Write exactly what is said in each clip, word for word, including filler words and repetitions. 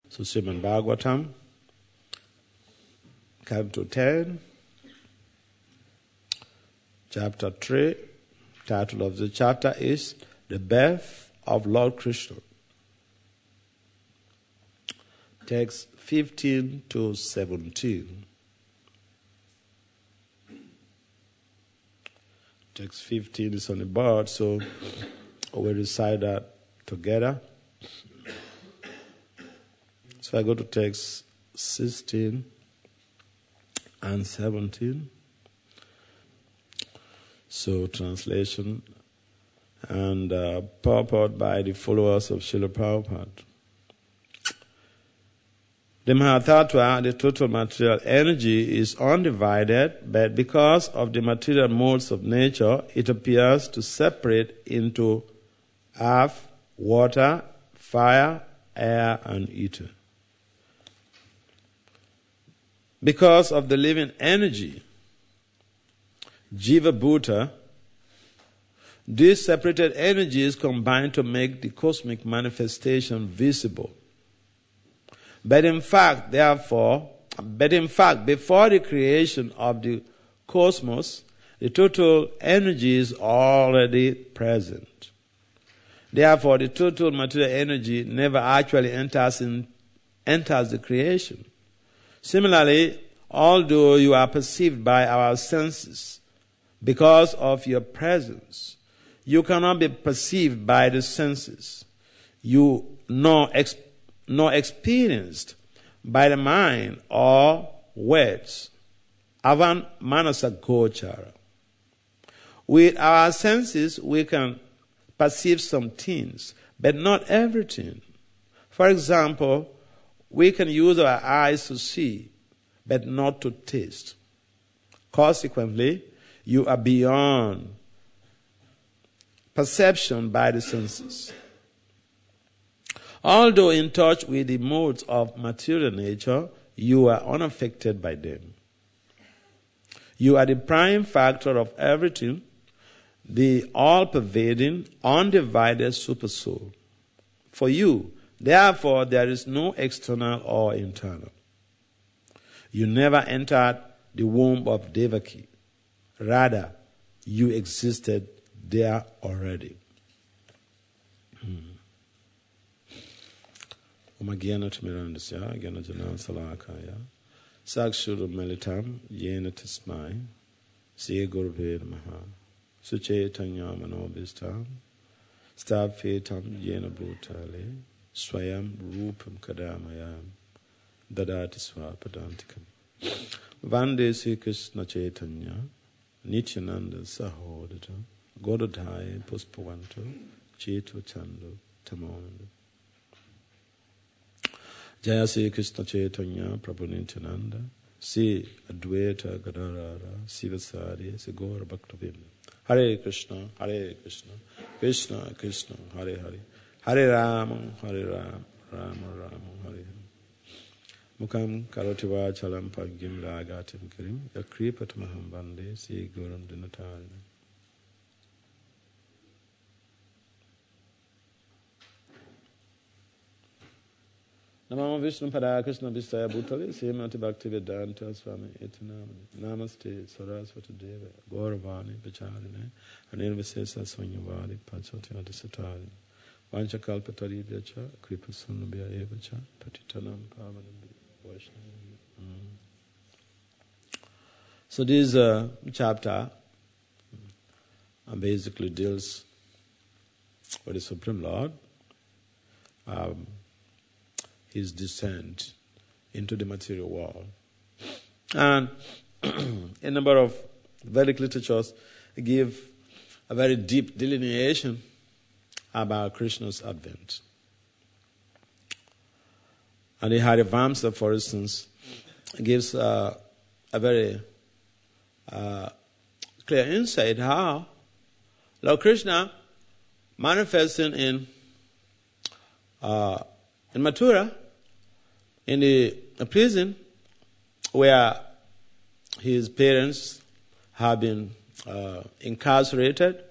So Srimad Bhagavatam, Canto ten, Chapter three, title of the chapter is The Birth of Lord Krishna. Text fifteen to seventeen. Text fifteen is on the board, so we'll recite that together. So I go to text sixteen and seventeen. So translation and uh, purport by the followers of Srila Prabhupada. The Mahatattva, the total material energy, is undivided, but because of the material modes of nature, it appears to separate into earth, water, fire, air, and ether. Because of the living energy, Jiva Bhuta, these separated energies combine to make the cosmic manifestation visible. But in fact, therefore, but in fact, before the creation of the cosmos, the total energy is already present. Therefore, the total material energy never actually enters in, enters the creation. Similarly, although you are perceived by our senses because of your presence, you cannot be perceived by the senses. You nor, ex, nor experienced by the mind or words. Avan manasa gochara. With our senses, we can perceive some things, but not everything. For example, we can use our eyes to see, but not to taste. Consequently, you are beyond perception by the senses. Although in touch with the modes of material nature, you are unaffected by them. You are the prime factor of everything, the all-pervading, undivided supersoul. For you, therefore, there is no external or internal. You never entered the womb of Devaki. Rather, you existed there already. Omagiyana Tumirandasya, Gyana Jana Salakaya, Sakshuru Melitam, Yena Tismai, Siya Gurve Namaha, Suchetanya Manobhistam, Stavfetam Yena Bhutale, Swayam Rupam Kadamayam, Dadati Swapadantikam. Vande Sri Krishna Chaitanya, Nityananda Sahodata, Godadhaya Puspavanto, Chetu Chando, Tamonanda. Jaya Sri Krishna Chaitanya, Prabhu Nityananda, Sri Advaita Gadarara, Sivasari, Sri Gaura Bhaktavinda. Hare Krishna, Hare Krishna, Krishna Krishna, Hare Hare, Hare Rama, Hare Rama, Rama Rama, Hare Hare. Mukam karotiva chalam pagyam ragatim kirim, yakripatamaham bande, Sri Gurum Dinatarina. Namama Vishnu Pada Krishna Vistaya Bhutale, Srimati Bhaktivedanta Swami Etanamani, Namaste Saraswati Deva, Gauravani Pacharine, Anirvasesa Swanyavadi, Pachoti Adisatari, Vanchakalpatari Vyacha, Kripasunabhya Evacha, Patitanam Pavanam Vaishnava. So this uh, chapter uh, basically deals with the Supreme Lord, um, his descent into the material world. And a number of Vedic literatures give a very deep delineation about Krishna's advent. And the Harivamsa, for instance, gives uh, a very uh, clear insight how Lord Krishna manifesting in uh, in Mathura, in the prison where his parents have been uh, incarcerated,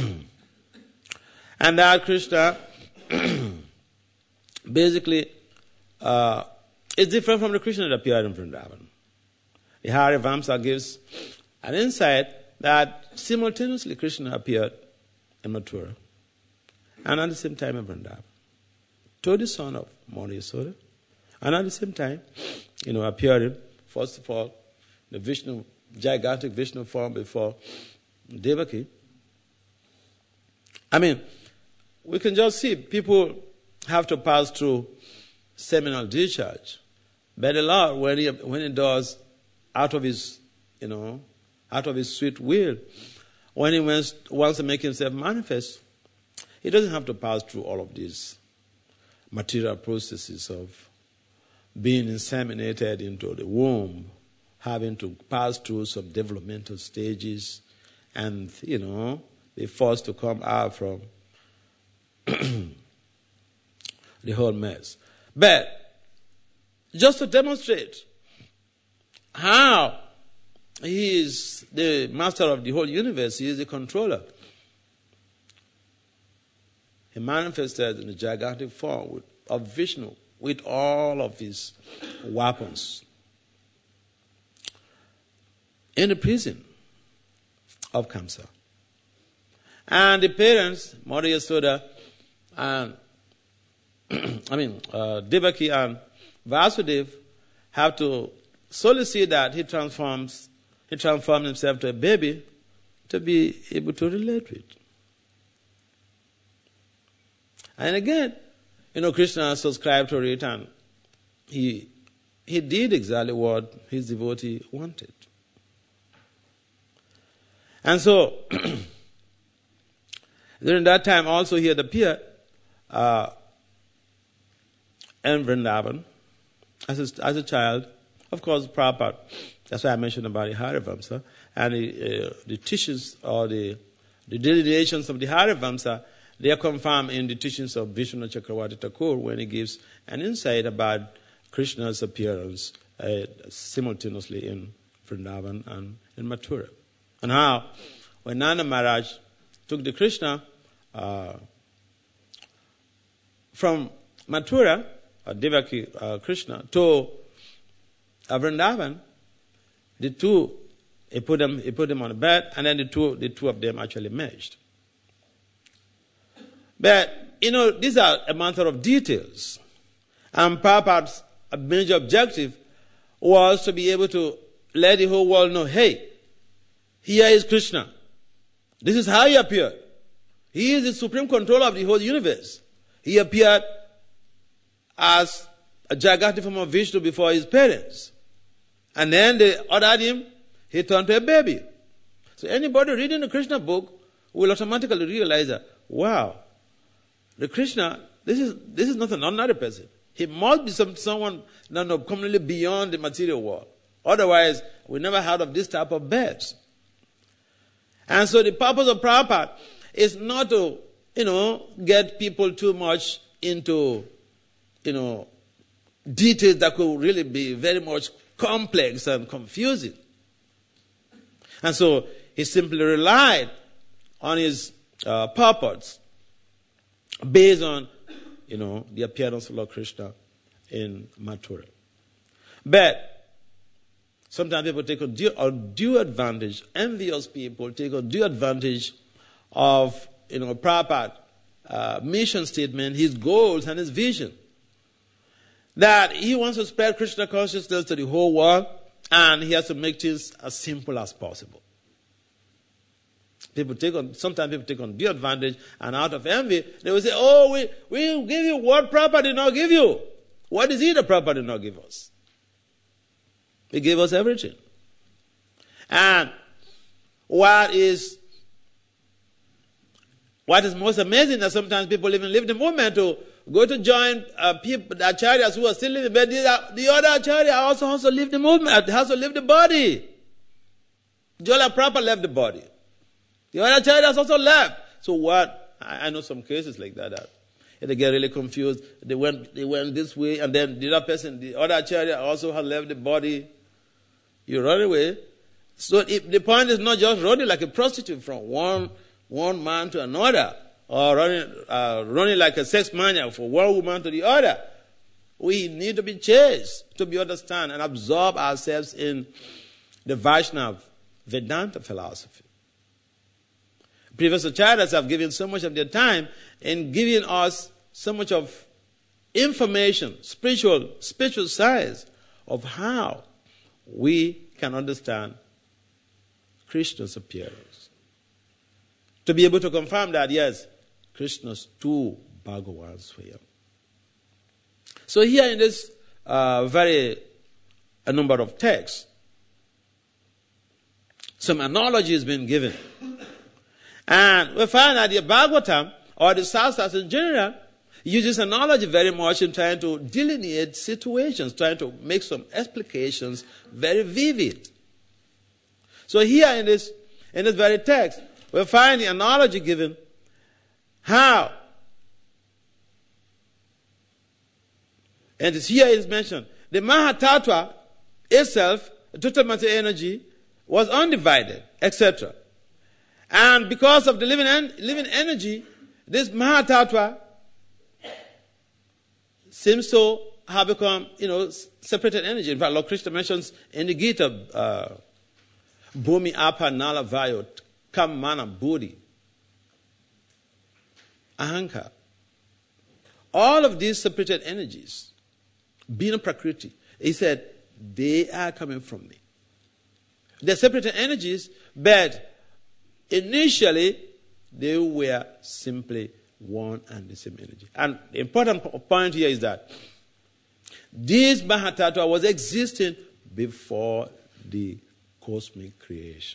and that Krishna basically uh, is different from the Krishna that appeared in Vrindavan. The Harivamsa gives an insight that simultaneously Krishna appeared in Mathura and at the same time in Vrindavan to the son of Mona Yasoda, and at the same time, you know, appearing, first of all, the Vishnu, gigantic Vishnu form before Devaki. I mean, we can just see people have to pass through seminal discharge. But the Lord, when he, when he does out of his, you know, out of his sweet will, when he wants, wants to make himself manifest, he doesn't have to pass through all of these material processes of being inseminated into the womb, having to pass through some developmental stages, and, you know, be forced to come out from the whole mess. But just to demonstrate how he is the master of the whole universe, he is the controller, he manifested in the gigantic form with, of Vishnu with all of his weapons in the prison of Kamsa. And the parents, Mother Yasoda, and I mean, uh, Devaki and Vasudev, have to solicit that he transforms, he transforms himself to a baby to be able to relate with. And again, you know, Krishna subscribed to it, and he he did exactly what his devotee wanted. And so, during that time also he had appeared uh, in Vrindavan as a, as a child. Of course, Prabhupada, that's why I mentioned about the Harivamsa, and the, uh, the teachings or the, the delineations of the Harivamsa, they are confirmed in the teachings of Vishnu Chakravarti Thakur when he gives an insight about Krishna's appearance uh, simultaneously in Vrindavan and in Mathura. And how, when Nanda Maharaj took the Krishna uh, from Mathura, uh, Devaki uh, Krishna, to uh, Vrindavan, the two, he put them, he put them on a bed, and then the two, the two of them actually merged. But, you know, these are a matter of details. And Prabhupada's major objective was to be able to let the whole world know, hey, here is Krishna. This is how he appeared. He is the supreme controller of the whole universe. He appeared as a gigantic form of Vishnu before his parents. And then they ordered him, he turned to a baby. So anybody reading the Krishna book will automatically realize that, wow, the Krishna, this is this is not an ordinary person. He must be some, someone no, no, completely beyond the material world. Otherwise, we never heard of this type of birth. And so the purpose of Prabhupada is not to, you know, get people too much into, you know, details that could really be very much complex and confusing. And so he simply relied on his uh, purpose based on, you know, the appearance of Lord Krishna in Mathura. But sometimes people take a due, a due advantage, envious people take a due advantage of, you know, Prabhupada uh, mission statement, his goals and his vision. That he wants to spread Krishna consciousness to the whole world, and he has to make things as simple as possible. People take on, sometimes people take on due advantage, and out of envy, they will say, oh, we, we will give you what Prabhupada did not give you. What is it that Prabhupada did not give us? He gave us everything. And what is what is most amazing that sometimes people even leave the movement to go to join uh, people, the acharyas who are still living, but the, the other acharya also has to leave the movement, has to leave the body. Jola Prabhupada left the body. The other acharyas also left. So what? I, I know some cases like that. that they get really confused. They went, they went this way, and then the other person, the other acharya also has left the body. You run away. So if the point is not just running like a prostitute from one one man to another, or running uh, running like a sex maniac from one woman to the other. we need to be chased to be understand and absorb ourselves in the Vaishnava Vedanta philosophy. Previous acharyas have given so much of their time in giving us so much of information, spiritual, spiritual science of how we can understand Krishna's appearance. To be able to confirm that, yes, Krishna's two Bhagavan Swayam. So here in this uh, very a number of texts, some analogy has been given. And we find that the Bhagavatam, or the Shastras in general, uses analogy very much in trying to delineate situations, trying to make some explications very vivid. So here in this, in this very text, we find the analogy given how, and this here is mentioned, the Mahatattva itself, total material energy, was undivided, et cetera. And because of the living, en- living energy, this Mahatattva seems to have become, you know, separated energy. In fact, Lord Krishna mentions in the Gita, uh, Bhumi Apa Nala Vayo Kam Mana Buddhi Ahankar. All of these separated energies, being Prakriti, he said, they are coming from me. They're separated energies, but initially they were simply one and the same energy. And the important point here is that this Mahatattva was existing before the cosmic creation.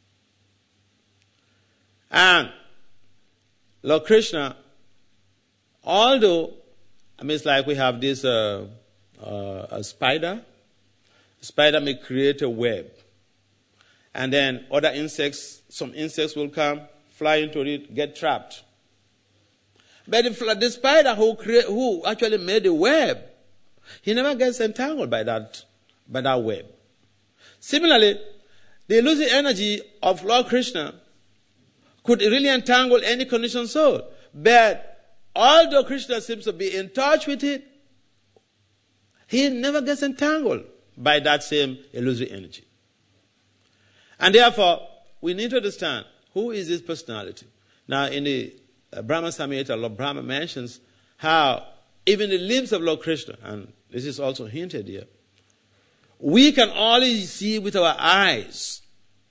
And Lord Krishna, although, I mean, it's like we have this uh, uh, a spider. A spider may create a web. And then other insects, some insects will come, fly into it, get trapped. But the, the spider who, create, who actually made the web, he never gets entangled by that, by that web. Similarly, the elusive energy of Lord Krishna could really entangle any conditioned soul. But although Krishna seems to be in touch with it, he never gets entangled by that same elusive energy. And therefore, we need to understand who is this personality. Now, in the uh, Brahma Samhita, Lord Brahma mentions how even the limbs of Lord Krishna, and this is also hinted here, we can only see with our eyes.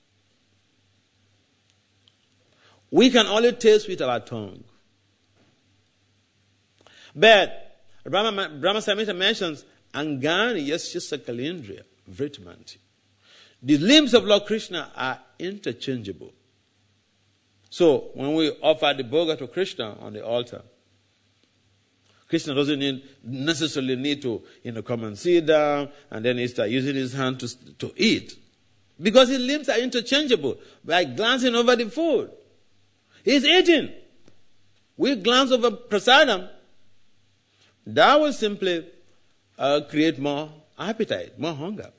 We can only taste with our tongue. But Brahma, Brahma Samhita mentions Angani Yasyasa Kalindriya Vrittamanti. The limbs of Lord Krishna are interchangeable. So when we offer the bhoga to Krishna on the altar, Krishna doesn't need, necessarily need to, you know, come and sit down and then he start using his hand to, to eat. Because his limbs are interchangeable by glancing over the food. He's eating. We glance over prasadam. That will simply uh, create more appetite, more hunger.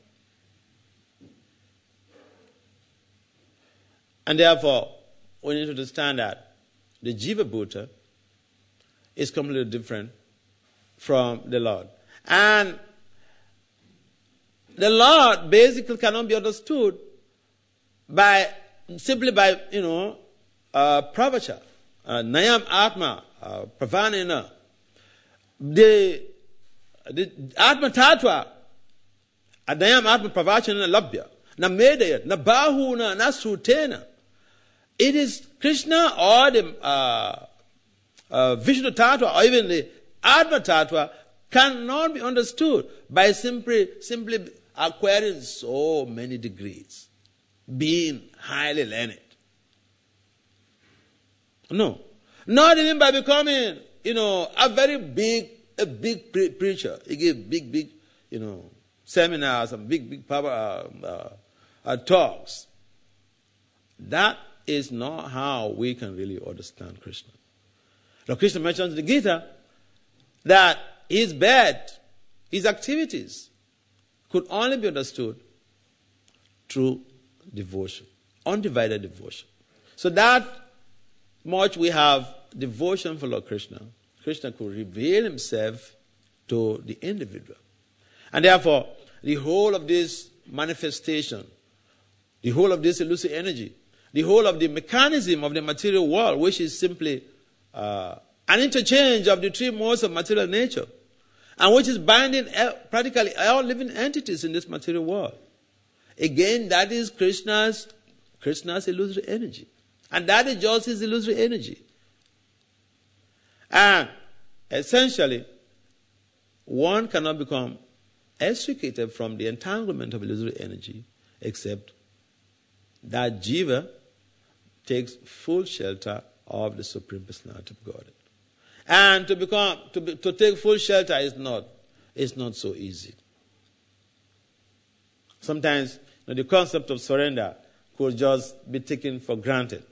And therefore, we need to understand that the Jiva Bhuta is completely different from the Lord. And the Lord basically cannot be understood by simply by, you know, uh, pravacha, uh, nayam atma, uh, pravanena. The, the atma tattva, nayam atma pravachana labhya, na medaya, na bahuna, na sutena. It is Krishna or the uh, uh, Vishnu Tattva or even the Atma Tattva cannot be understood by simply, simply acquiring so many degrees, being highly learned. No. Not even by becoming, you know, a very big, a big pre- preacher. He gave big, big, you know, seminars and big, big power, uh, uh, uh, talks. That is not how we can really understand Krishna. Now, Krishna mentions in the Gita that his bed, his activities could only be understood through devotion, undivided devotion. So that much we have devotion for Lord Krishna. Krishna could reveal himself to the individual. And therefore, the whole of this manifestation, the whole of this elusive energy, the whole of the mechanism of the material world, which is simply uh, an interchange of the three modes of material nature, and which is binding practically all living entities in this material world. Again, that is Krishna's, Krishna's illusory energy. And that is just his illusory energy. And essentially, one cannot become extricated from the entanglement of illusory energy except that jiva takes full shelter of the Supreme Personality of Godhead. And to become to be, to take full shelter is not is not so easy. Sometimes you know, the concept of surrender could just be taken for granted.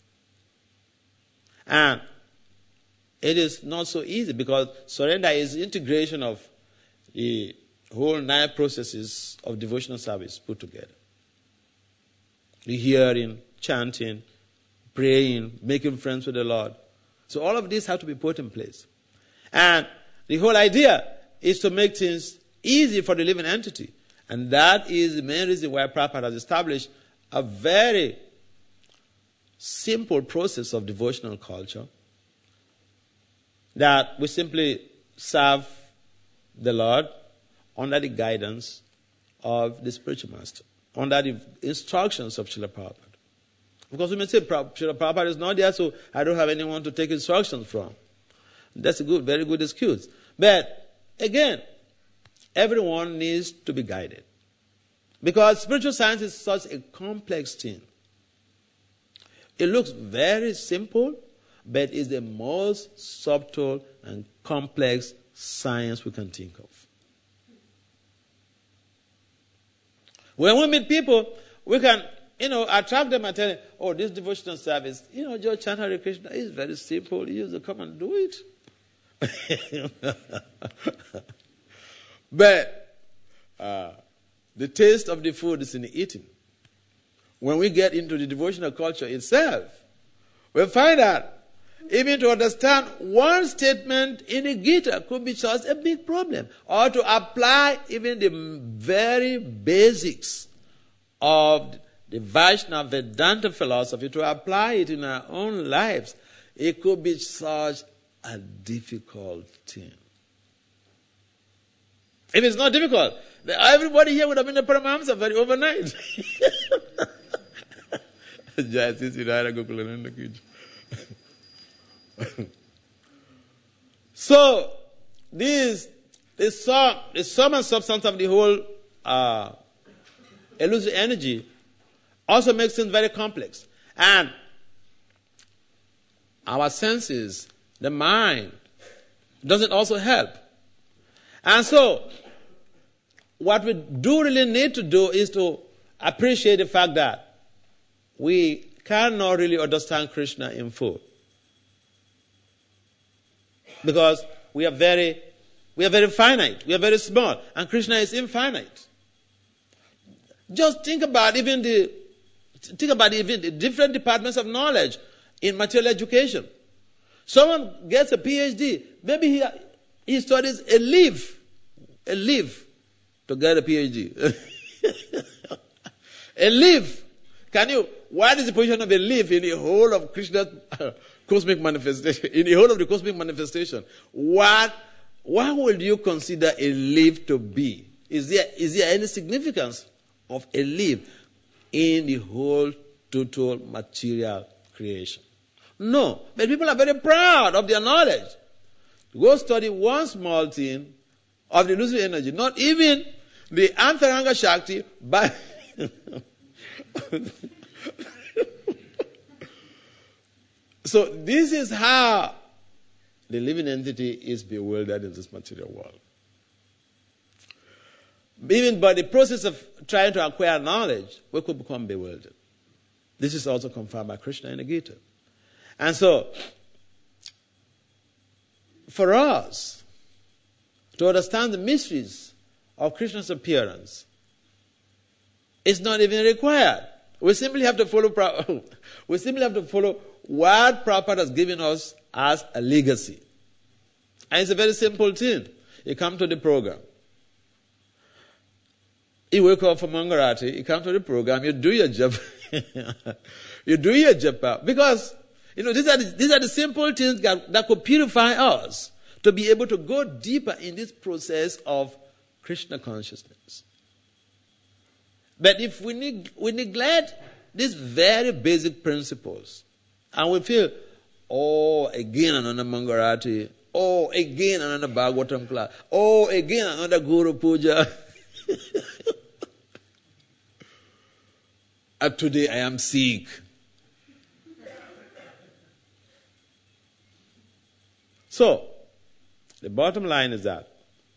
And it is not so easy because surrender is integration of the whole nine processes of devotional service put together. The hearing, chanting, praying, making friends with the Lord. So all of these have to be put in place. And the whole idea is to make things easy for the living entity. And that is the main reason why Prabhupada has established a very simple process of devotional culture that we simply serve the Lord under the guidance of the spiritual master, under the instructions of Srila Prabhupada. Because we may say, Srila Prabhupada is not there, so I don't have anyone to take instructions from. That's a good, very good excuse. But again, everyone needs to be guided. Because spiritual science is such a complex thing. It looks very simple, but it's the most subtle and complex science we can think of. When we meet people, we can, you know, attract them and tell them, oh, this devotional service, you know, just chant Hare Krishna is very simple. You just come and do it. But uh, the taste of the food is in the eating. When we get into the devotional culture itself, we find out even to understand one statement in the Gita could be just a big problem. Or to apply even the very basics of the Vaishnava Vedanta philosophy, to apply it in our own lives, it could be such a difficult thing. If it's not difficult, everybody here would have been a Paramahamsa very overnight. So, this, the sum, the sum and substance of the whole uh, illusory energy also makes things very complex. And our senses, the mind, doesn't also help. And so, what we do really need to do is to appreciate the fact that we cannot really understand Krishna in full. Because we are very, we are very finite, we are very small, and Krishna is infinite. Just think about even the, think about even the different departments of knowledge in material education. Someone gets a P H D, maybe he, he studies a leaf, a leaf to get a P H D. A leaf. Can you, what is the position of a leaf in the whole of Krishna's cosmic manifestation, in the whole of the cosmic manifestation? What, what would you consider a leaf to be? Is there, is there any significance of a leaf in the whole total material creation? No. But people are very proud of their knowledge. Go study one small thing of the illusory energy, not even the Antaranga Shakti, but so this is how the living entity is bewildered in this material world. Even by the process of trying to acquire knowledge, we could become bewildered. This is also confirmed by Krishna in the Gita. And so, for us to understand the mysteries of Krishna's appearance, it's not even required. We simply have to follow. We simply have to follow what Prabhupada has given us as a legacy, and it's a very simple thing. You come to the program. You wake up from Mangarati, you come to the program, you do your job. You do your job. Because, you know, these are the, these are the simple things that, that could purify us to be able to go deeper in this process of Krishna consciousness. But if we, neg- we neglect these very basic principles, and we feel, oh, again another Mangarati, oh, again another Bhagavatam class, oh, again another Guru Puja. And today I am sick. So, the bottom line is that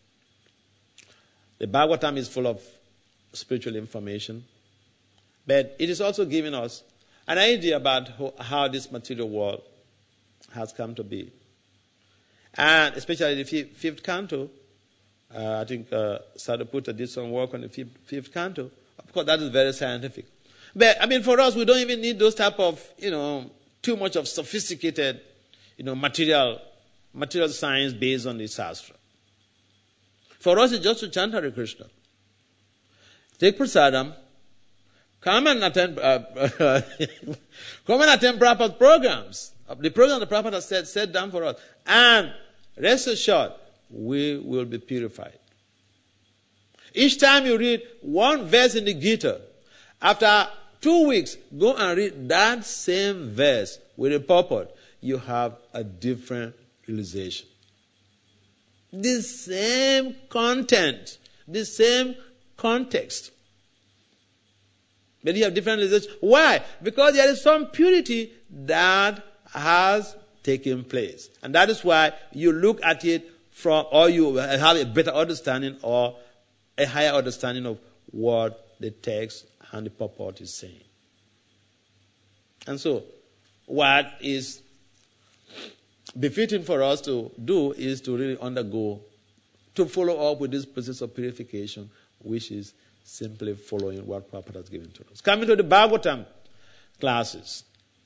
the Bhagavatam is full of spiritual information, but it is also giving us an idea about how, how this material world has come to be. And especially the fifth, fifth canto, uh, I think uh, Sadhuputta did some work on the fifth, fifth canto. Of course, that is very scientific. But, I mean, for us, we don't even need those type of, you know, too much of sophisticated, you know, material, material science based on the Shastra. For us, it's just to chant Hare Krishna. Take prasadam, come and attend, uh, come and attend Prabhupada's programs. The program the Prabhupada has set, set down for us. And rest assured, we will be purified. Each time you read one verse in the Gita, after two weeks, go and read that same verse with a purport. You have a different realization. The same content, the same context. But you have different realization. Why? Because there is some purity that has taken place. And that is why you look at it from, or you have a better understanding or a higher understanding of what the text and the purport is saying. And so, what is befitting for us to do is to really undergo, to follow up with this process of purification, which is simply following what Prabhupada has given to us. Coming to the Bhagavatam classes.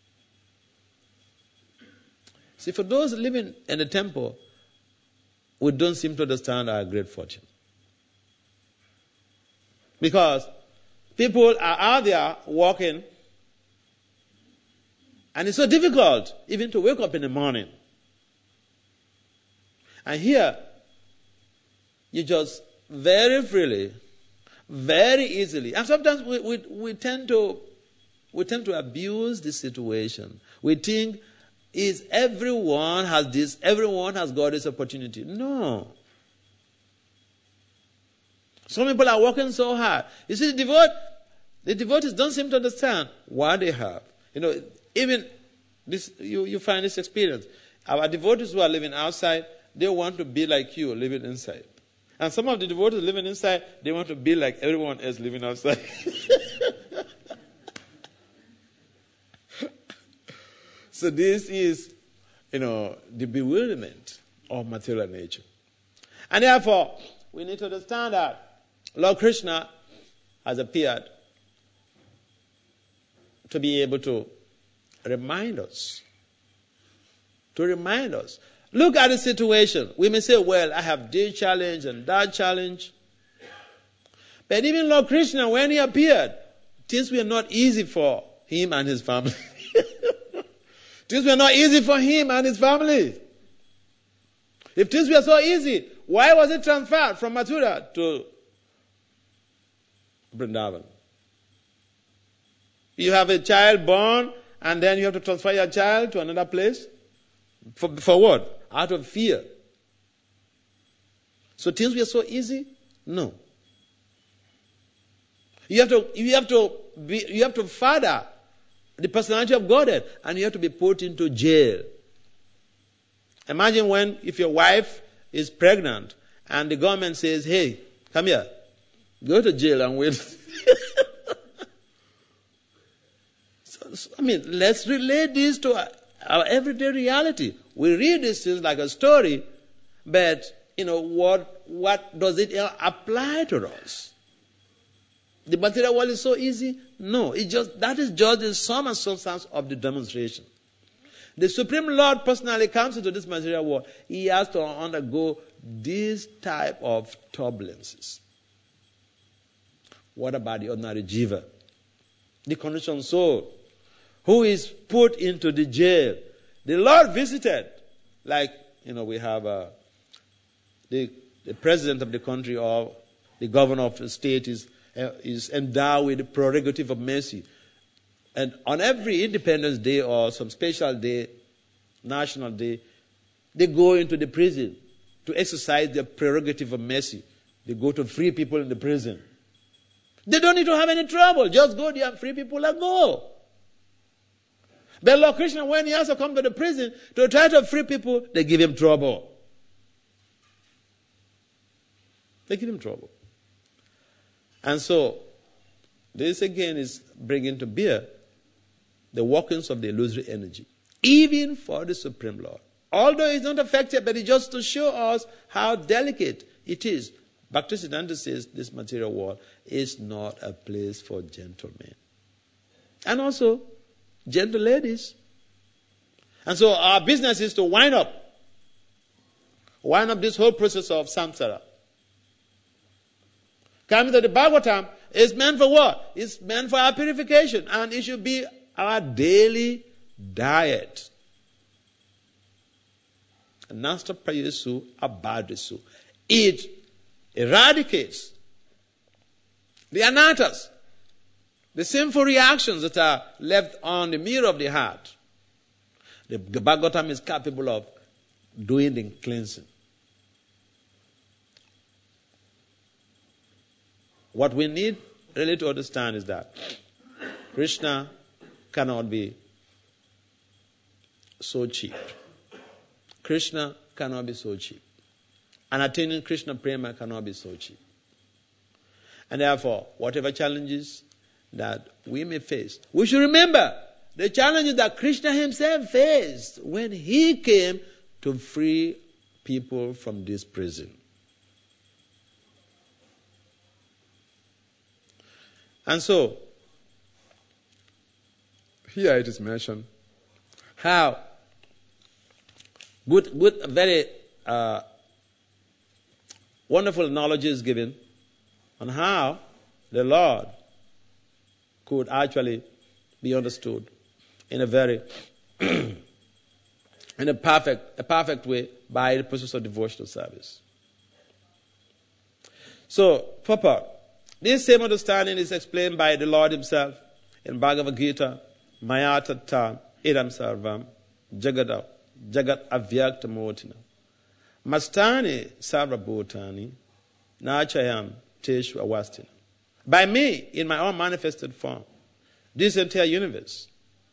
See, for those living in the temple, we don't seem to understand our great fortune. Because people are out there walking, and it's so difficult even to wake up in the morning. And here, you just very freely, very easily, and sometimes we, we, we tend to we tend to abuse the situation. We think, is everyone has this, everyone has got this opportunity. No. Some people are working so hard. You see, the devote, the devotees don't seem to understand what they have. You know, even this, you, you find this experience. Our devotees who are living outside, they want to be like you living inside. And some of the devotees living inside, they want to be like everyone else living outside. So this is, you know, the bewilderment of material nature. And therefore, we need to understand that Lord Krishna has appeared to be able to remind us. To remind us. Look at the situation. We may say, well, I have this challenge and that challenge. But even Lord Krishna, when he appeared, things were not easy for him and his family. Things were not easy for him and his family. If things were so easy, why was it transferred from Mathura to Vrindavan? You have a child born, and then you have to transfer your child to another place? For, for what? Out of fear. So things were so easy? No. You have to, you have to, be, you have to father the personality of Godhead, and you have to be put into jail. Imagine when, if your wife is pregnant, and the government says, hey, come here, go to jail and wait. so, so, I mean, let's relate this to our, our everyday reality. We read these things like a story, but, you know, what, what does it apply to us? The material world is so easy? No, it just that is just the sum and substance of the demonstration. The Supreme Lord personally comes into this material world. He has to undergo these type of turbulences, what about the ordinary jiva, the conditioned soul, who is put into the jail? The Lord visited, like, you know, we have uh, the, the president of the country or the governor of the state is, uh, is endowed with the prerogative of mercy. And on every Independence Day or some special day, national day, they go into the prison to exercise their prerogative of mercy. They go to free people in the prison. They don't need to have any trouble. Just go there, free people, and go. But Lord Krishna, when he has to come to the prison to try to free people, they give him trouble. They give him trouble. And so, this again is bringing to bear the workings of the illusory energy, even for the Supreme Lord. Although it's not affected, but it's just to show us how delicate it is. Bhaktisiddhanta says this material world is not a place for gentlemen. And also, gentle ladies. And so our business is to wind up. Wind up this whole process of samsara. Coming to the Bhagavatam is meant for what? It's meant for our purification. And it should be our daily diet. Nasta prayesu abhadresu. It eradicates the anarthas, the sinful reactions that are left on the mirror of the heart. The Bhagavatam is capable of doing the cleansing. What we need really to understand is that Krishna cannot be so cheap. Krishna cannot be so cheap. And attaining Krishna Prema cannot be so cheap. And therefore, whatever challenges that we may face, we should remember the challenges that Krishna himself faced when he came to free people from this prison. And so, here it is mentioned how good, good, very uh, wonderful knowledge is given on how the Lord could actually be understood in a very, in a perfect, a perfect way by the process of devotional service. So, purport. This same understanding is explained by the Lord himself in Bhagavad Gita, Maya tatta idam sarvam jagada jagat avyakta motina mastani sarvabhutani nachayam teshu avastina. By me, in my own manifested form, this entire universe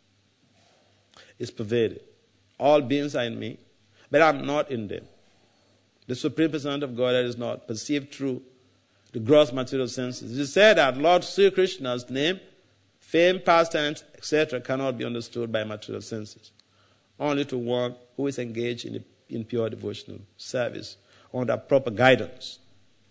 is pervaded. All beings are in me, but I'm not in them. The Supreme Personality of Godhead is not perceived through the gross material senses. It is said that Lord Sri Krishna's name, fame, pastimes, et cetera cannot be understood by material senses. Only to one who is engaged in, the, in pure devotional service under proper guidance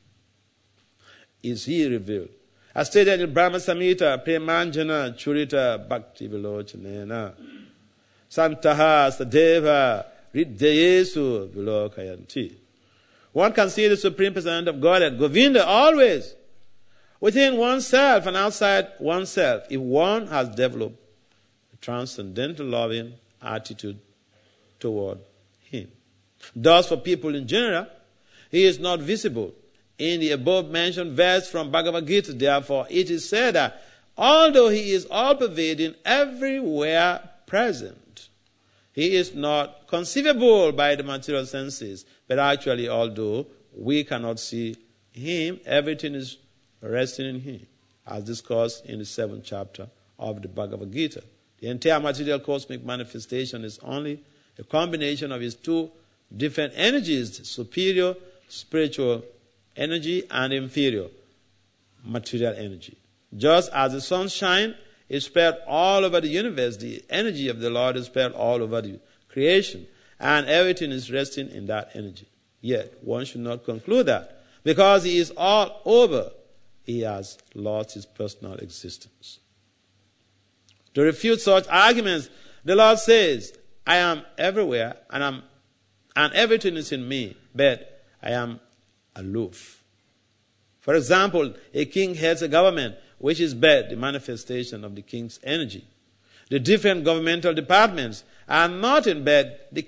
is he revealed. As stated in Brahma Samhita, Premanjana Churita Bhakti Vilochanena Santaha Sadeva Ridyayesu Vilokayanti. One can see the Supreme Personality of Godhead, Govinda, always within oneself and outside oneself, if one has developed a transcendental loving attitude toward him. Thus, for people in general, he is not visible in the above-mentioned verse from Bhagavad Gita. Therefore, it is said that although he is all-pervading, everywhere present, he is not conceivable by the material senses. But actually, although we cannot see him, everything is resting in him, as discussed in the seventh chapter of the Bhagavad Gita. The entire material cosmic manifestation is only a combination of his two different energies, superior spiritual energy and inferior material energy. Just as the sunshine is spread all over the universe, the energy of the Lord is spread all over the creation, and everything is resting in that energy. Yet, one should not conclude that because he is all over, he has lost his personal existence. To refute such arguments, the Lord says, I am everywhere, and, I'm, and everything is in me, but I am aloof. For example, a king heads a government, which is but the manifestation of the king's energy. The different governmental departments are not in bed the,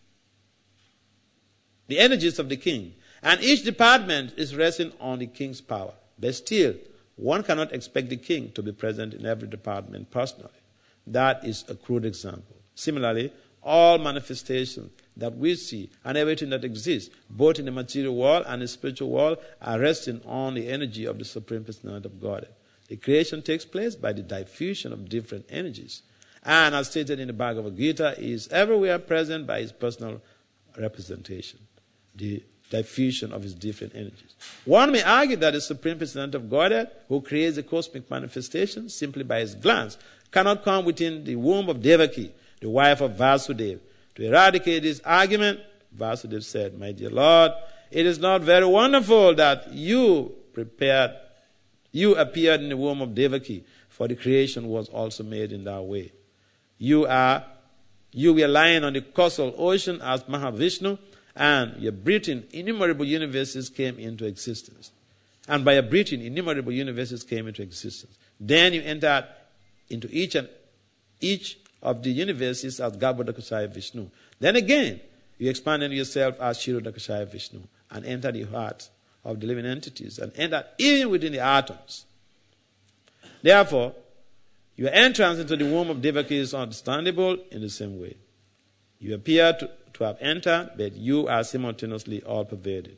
the energies of the king, and each department is resting on the king's power. But still, one cannot expect the king to be present in every department personally. That is a crude example. Similarly, all manifestations that we see and everything that exists, both in the material world and the spiritual world, are resting on the energy of the Supreme Personality of Godhead. The creation takes place by the diffusion of different energies. And as stated in the Bhagavad Gita, he is everywhere present by his personal representation, the diffusion of his different energies. One may argue that the Supreme Personality of Godhead, who creates the cosmic manifestation simply by his glance, cannot come within the womb of Devaki, the wife of Vasudeva. To eradicate this argument, Vasudeva said, "My dear Lord, it is not very wonderful that you prepared, you appeared in the womb of Devaki, for the creation was also made in that way. You are, you were lying on the causal ocean as Mahavishnu, and your breathing, innumerable universes came into existence. And by your breathing, innumerable universes came into existence. Then you entered into each and each of the universes as Garbhodakashaya Vishnu. Then again, you expanded yourself as Kshirodakashaya Vishnu and entered the heart of the living entities and entered even within the atoms. Therefore, your entrance into the womb of Devaki is understandable in the same way. You appear to, to have entered, but you are simultaneously all-pervaded.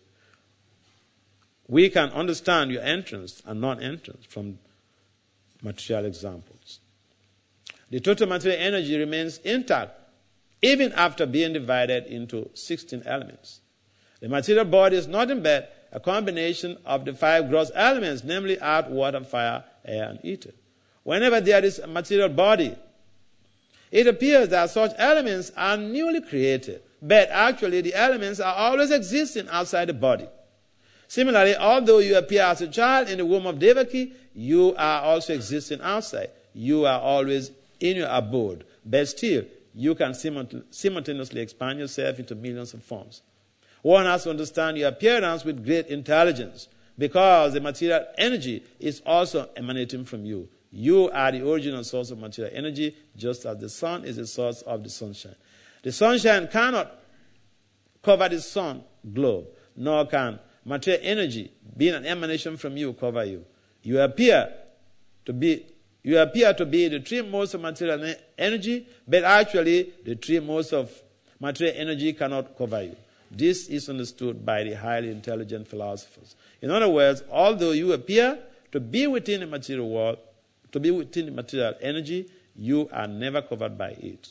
We can understand your entrance and non-entrance from material examples. The total material energy remains intact even after being divided into sixteen elements. The material body is nothing but a combination of the five gross elements, namely earth, water, fire, air, and ether. Whenever there is a material body, it appears that such elements are newly created, but actually the elements are always existing outside the body. Similarly, although you appear as a child in the womb of Devaki, you are also existing outside. You are always in your abode, but still, you can simultaneously expand yourself into millions of forms. One has to understand your appearance with great intelligence, because the material energy is also emanating from you. You are the original source of material energy, just as the sun is the source of the sunshine. The sunshine cannot cover the sun globe, nor can material energy, being an emanation from you, cover you. You appear to be You appear to be the three modes of material energy, but actually the three modes of material energy cannot cover you. This is understood by the highly intelligent philosophers. In other words, although you appear to be within the material world, to be within the material energy, you are never covered by it.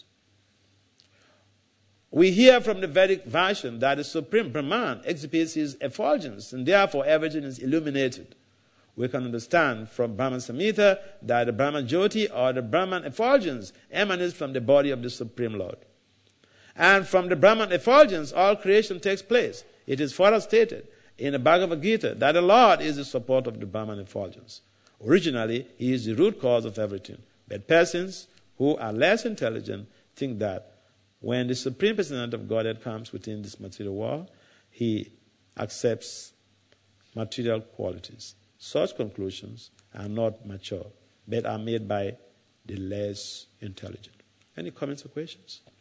We hear from the Vedic version that the Supreme Brahman exhibits his effulgence, and therefore everything is illuminated. We can understand from Brahman Samhita that the Brahman Jyoti or the Brahman effulgence emanates from the body of the Supreme Lord. And from the Brahman effulgence, all creation takes place. It is further stated in the Bhagavad Gita that the Lord is the support of the Brahman effulgence. Originally, he is the root cause of everything. But persons who are less intelligent think that when the Supreme Personality of Godhead comes within this material world, he accepts material qualities. Such conclusions are not mature, but are made by the less intelligent. Any comments or questions?